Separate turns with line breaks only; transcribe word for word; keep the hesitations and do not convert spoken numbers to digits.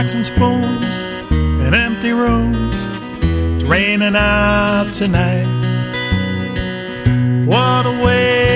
forks and spoons and empty rooms. It's raining out tonight. What a way